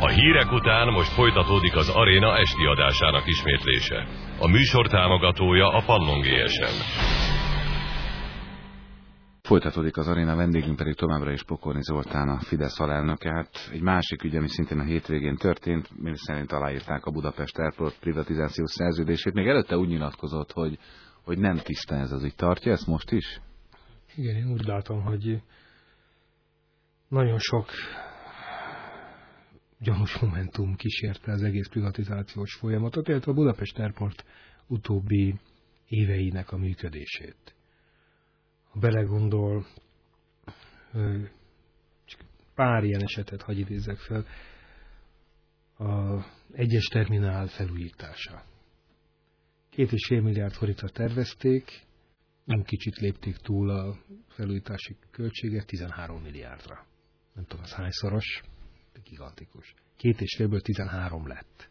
A hírek után most folytatódik az Aréna esti adásának ismétlése. A műsor támogatója a Pannon GSM. Folytatódik az Aréna, vendégünk pedig továbbra is Pokorni Zoltán, a Fidesz alelnöke. Hát egy másik ügy, ami szintén a hétvégén történt, mi szerint aláírták a Budapest Airport privatizációs szerződését. Még előtte úgy nyilatkozott, hogy nem tiszta ez az ügy. Tartja ezt most is? Igen, én úgy látom, hogy nagyon sok gyanús momentum kísérte az egész privatizációs folyamatot, illetve a Budapest Airport utóbbi éveinek a működését. Ha belegondol, csak pár ilyen esetet hadd idézzek fel, az egyes terminál felújítása. 2,5 milliárd forintra tervezték, nem kicsit lépték túl a felújítási költséget 13 milliárdra. Nem tudom, az hányszoros, de gigantikus. 2,5-ből 13 lett.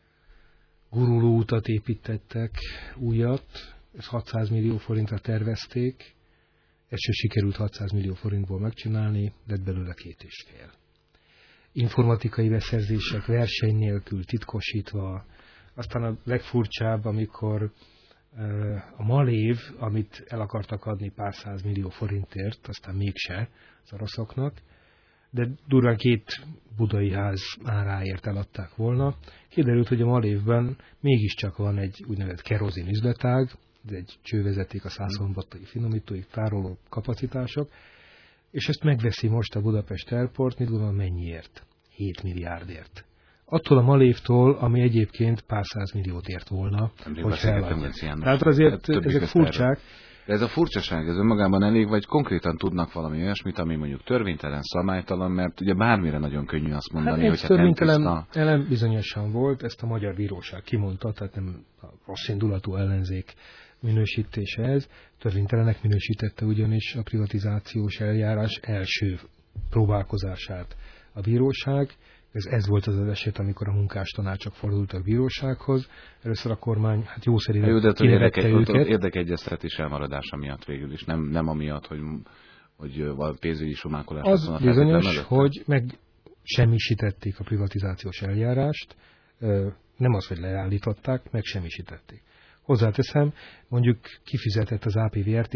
Guruló utat építettek, újat, ezt 600 millió forintra tervezték, ezt se sikerült 600 millió forintból megcsinálni, lett belőle 2,5. Informatikai beszerzések verseny nélkül, titkosítva. Aztán a legfurcsább, amikor a Malév, amit el akartak adni pár 100 millió forintért, aztán mégse az oroszoknak, de durván 2 budai ház áráért eladták volna. Kiderült, hogy a Malévben mégiscsak van egy úgynevezett kerozin üzletág, ez egy csővezeték a szászonbattai finomítóig, tároló kapacitások, és ezt megveszi most a Budapest Airport, mit gondolom mennyiért? 7 milliárdért. Attól a Malévtól, ami egyébként pár 100 milliót ért volna, hogy feladják. Tehát azért ezek furcsák. De ez a furcsaság, ez önmagában elég, vagy konkrétan tudnak valami olyasmit, ami mondjuk törvénytelen, szabálytalan, mert ugye bármire nagyon könnyű azt mondani, hogy törvénytelen elem bizonyosan volt, ezt a magyar bíróság kimondta, tehát nem a rossz indulatú ellenzék minősítése ez. Törvénytelenek minősítette ugyanis a privatizációs eljárás első próbálkozását a bíróság. Ez volt az eset, amikor a munkástanácsok fordultak bírósághoz. Először a kormány jó szerint kirevette őket. Érdekegyeztetés elmaradása miatt végül is, nem amiatt, hogy a pénzügyi sumákolás. Az bizonyos, hogy megsemmisítették a privatizációs eljárást, nem az, hogy leállították, megsemmisítették. Hozzáteszem, mondjuk kifizetett az APVRT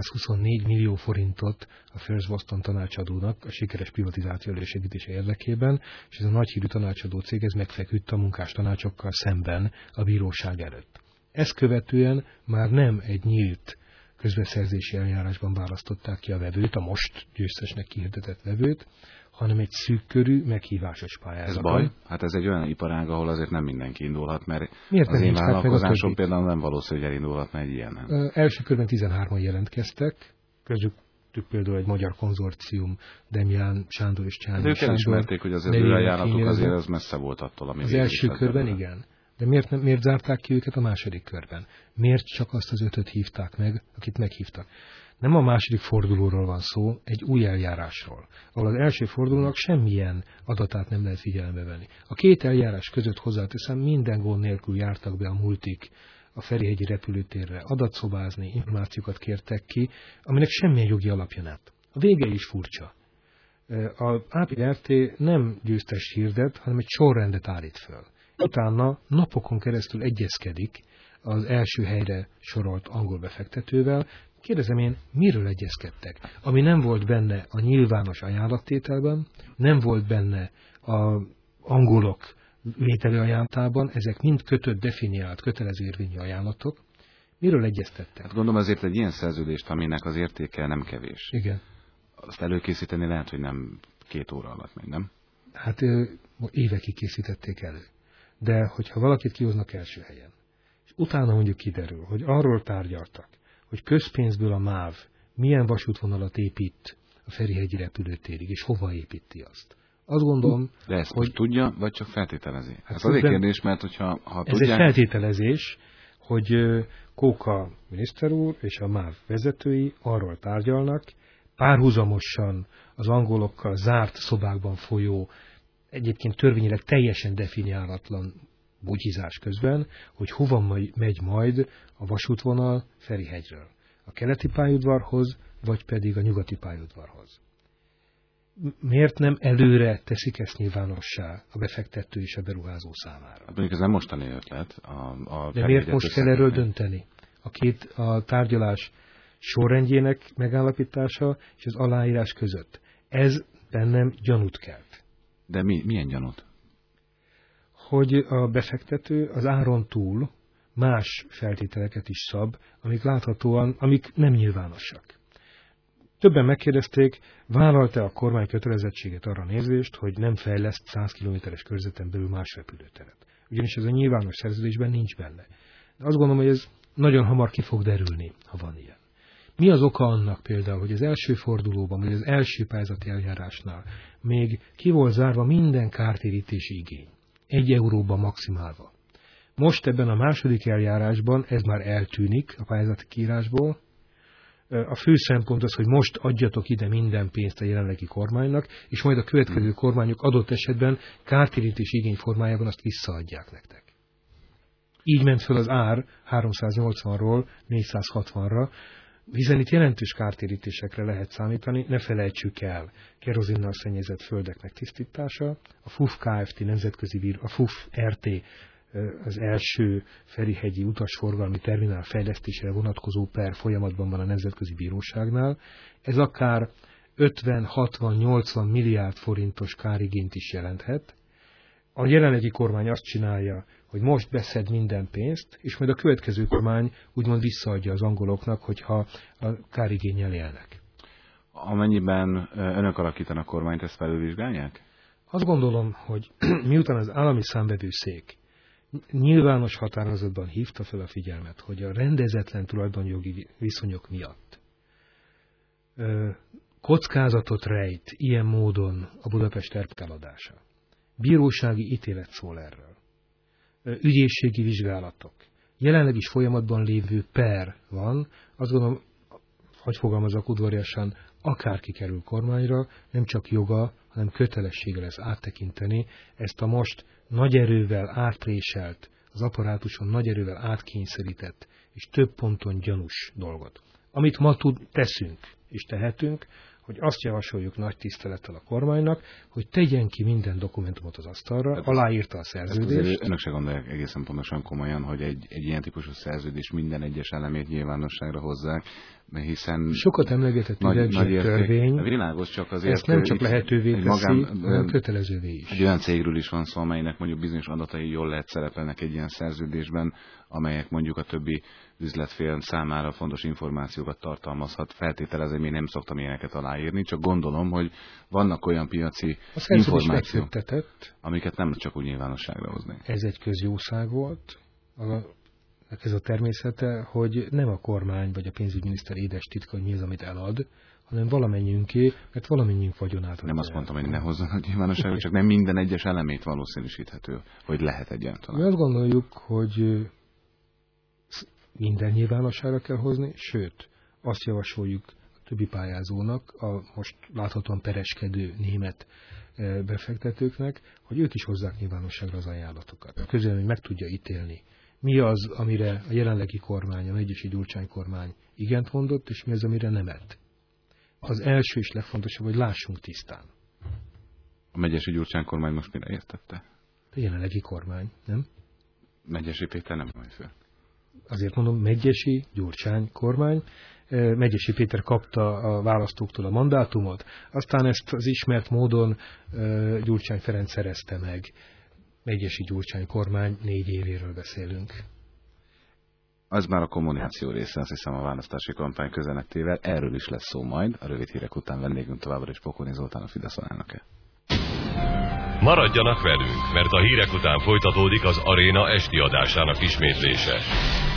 624 millió forintot a First Boston tanácsadónak a sikeres privatizáció elősegítése érdekében, és ez a nagyhírű tanácsadó cég ez megfeküdt a munkástanácsokkal szemben a bíróság előtt. Ezt követően már nem egy nyílt közbeszerzési eljárásban választották ki a vevőt, a most győztesnek kihirdetett vevőt, hanem egy szűkkörű, meghívásos pályázaton. Ez baj? Hát ez egy olyan iparág, ahol azért nem mindenki indulhat, mert az én vállalkozásom például nem valószínű, hogy elindulhatna egy ilyen. Első körben 13-an jelentkeztek, közük például egy magyar konzorcium, Demján Sándor és Csányi Sándor. De ők elismerték, hogy azért az ajánlatuk azért az messze volt attól, ami az első körben igen. De miért zárták ki őket a második körben? Miért csak azt az 5-öt hívták meg, akit meghívtak? Nem a második fordulóról van szó, egy új eljárásról, ahol az első fordulónak semmilyen adatát nem lehet figyelembe venni. A 2 eljárás között hozzáteszem, minden gond nélkül jártak be a multik a Ferihegyi repülőtérre adatszobázni, információkat kértek ki, aminek semmilyen jogi alapja nem. A vége is furcsa. Az APRT nem győztes hirdet, hanem egy sorrendet állít föl. Utána napokon keresztül egyezkedik az első helyre sorolt angol befektetővel. Kérdezem én, miről egyezkedtek? Ami nem volt benne a nyilvános ajánlattételben, nem volt benne az angolok vételi ajánlatában, ezek mind kötött, definiált, kötelező érvényű ajánlatok. Miről egyeztettek? Hát gondolom azért egy ilyen szerződést, aminek az értéke nem kevés. Igen. Azt előkészíteni lehet, hogy nem 2 óra alatt megy, nem? Hát évekig készítették elő. De hogyha valakit kihoznak első helyen, és utána mondjuk kiderül, hogy arról tárgyaltak, hogy közpénzből a MÁV milyen vasútvonalat épít a Ferihegyi repülőtérig, és hova építi azt. Azt gondolom, de ezt hogy tudja, vagy csak feltételezi? Hát ez azért kérdés, mert hogyha ez tudják... egy feltételezés, hogy Kóka miniszter úr és a MÁV vezetői arról tárgyalnak, párhuzamosan az angolokkal zárt szobákban folyó, egyébként törvényileg teljesen definiálatlan bugyizás közben, hogy hova megy majd a vasútvonal Ferihegyről. A keleti pályaudvarhoz, vagy pedig a nyugati pályaudvarhoz. miért nem előre teszik ezt nyilvánossá a befektető és a beruházó számára? Mondjuk ez nem mostani ötlet. De miért most kell erről dönteni? A tárgyalás sorrendjének megállapítása és az aláírás között. Ez bennem gyanút kelt. De milyen gyanút? Hogy a befektető az áron túl más feltételeket is szab, amik nem nyilvánosak. Többen megkérdezték, vállalta a kormány kötelezettséget arra nézvést, hogy nem fejleszt 100 kilométeres körzeten belül más repülőteret. Ugyanis ez a nyilvános szerződésben nincs benne. De azt gondolom, hogy ez nagyon hamar ki fog derülni, ha van ilyen. Mi az oka annak például, hogy az első fordulóban, vagy az első pályázati eljárásnál még ki volt zárva minden kártérítési igény, 1 euróba maximálva. Most ebben a második eljárásban ez már eltűnik a pályázati kiírásból. A fő szempont az, hogy most adjatok ide minden pénzt a jelenlegi kormánynak, és majd a következő kormányok adott esetben kártérítési igény formájában azt visszaadják nektek. Így ment fel az ár 380-ról 460-ra, hiszen itt jelentős kártérítésekre lehet számítani, ne felejtsük el, kerozinnal szennyezett földek megtisztítása, a FUF Kft. A FUF RT az első ferihegyi utasforgalmi terminál fejlesztésére vonatkozó per folyamatban van a Nemzetközi Bíróságnál. Ez akár 50-60-80 milliárd forintos kárigényt is jelenthet. A jelenlegi kormány azt csinálja, hogy most beszed minden pénzt, és majd a következő kormány úgymond visszaadja az angoloknak, hogyha a kárigénnyel élnek. Amennyiben önök alakítanak kormányt, ezt felülvizsgálják? Azt gondolom, hogy miután az állami számvevőszék nyilvános határozatban hívta fel a figyelmet, hogy a rendezetlen tulajdonjogi viszonyok miatt kockázatot rejt ilyen módon a Budapest ERP eladása. Bírósági ítélet szól erről. Ügyészségi vizsgálatok. Jelenleg is folyamatban lévő per van. Azt gondolom, hogy fogalmazok udvariasan, akárki kerül kormányra, nem csak joga, hanem kötelessége lesz áttekinteni ezt a most nagy erővel átpréselt, az apparátuson nagy erővel átkényszerített és több ponton gyanús dolgot. Amit ma teszünk és tehetünk, hogy azt javasoljuk nagy tisztelettel a kormánynak, hogy tegyen ki minden dokumentumot az asztalra, aláírta a szerződést. Önök se gondolják egészen pontosan komolyan, hogy egy ilyen típusú szerződés minden egyes elemét nyilvánosságra hozzák, mert hiszen... Sokat emlegetett egy törvény, világos, csak azért ezt nem csak lehetővé teszi, hanem kötelezővé is. Egy olyan cégről is van szó, amelynek mondjuk bizonyos adatai jól lehet szerepelnek egy ilyen szerződésben, amelyek mondjuk a többi üzletfél számára fontos információkat tartalmazhat. Feltételezem, én nem szoktam ilyeneket aláírni, csak gondolom, hogy vannak olyan piaci információk, amiket nem csak úgy nyilvánosságra hozni. Ez egy közjószág volt. Ez a természete, hogy nem a kormány vagy a pénzügyminiszter édes titka, hogy mi az, amit elad, hanem valamennyiünké, mert valamennyiünk vagyonát. Nem azt mondtam, hogy ne hozzanak nyilvánosságra, csak nem minden egyes elemét valószínűsíthető, hogy lehet egyáltalán. Mi azt gondoljuk, hogy minden nyilvánosságra kell hozni, sőt, azt javasoljuk a többi pályázónak, a most láthatóan pereskedő német befektetőknek, hogy ők is hozzák nyilvánosságra az ajánlatokat. A közvélemény meg tudja ítélni, mi az, amire a jelenlegi kormány, a Megyesi Gyurcsány kormány igent mondott, és mi az, amire nemet. Az első és legfontosabb, hogy lássunk tisztán. A Megyesi Gyurcsány kormány most mire értette? A jelenlegi kormány, nem? Megyesi Péter nem majd föl. Azért mondom, Megyesi Gyurcsány kormány. Megyesi Péter kapta a választóktól a mandátumot, aztán ezt az ismert módon Gyurcsány Ferenc szerezte meg. Megyesi Gyurcsány kormány 4 évéről beszélünk. Az már a kommunikáció része, azt hiszem, a választási kampány közelettével. Erről is lesz szó majd. A rövid hírek után vendégünk továbbra is Pokorni Zoltán, a Fidesz alelnöke. Maradjanak velünk, mert a hírek után folytatódik az Aréna esti adásának ismétlése.